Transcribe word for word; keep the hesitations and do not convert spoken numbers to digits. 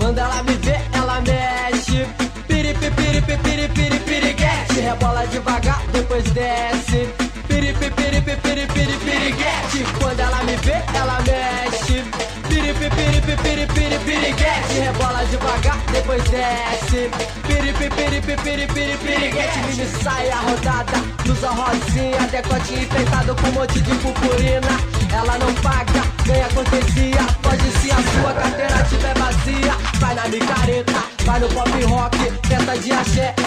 Quando ela me vê, ela mexe. Piripi, piripi, piripi, piriguete. Rebola devagar, depois desce. Piripi, piripi, piripi, piriguete. Quando ela me vê, ela mexe. Piripi, piripi, piripi, piriguete. Rebola devagar, depois desce. Piripi, piripi, piripi, piriguete. Mini saia rodada, blusa rosinha, decote enfeitado com um monte de purpurina. Ela não paga, ganha cortesia. Pode se a sua carteira tiver vazia. Vai na micareta, vai no pop rock, festa de axé.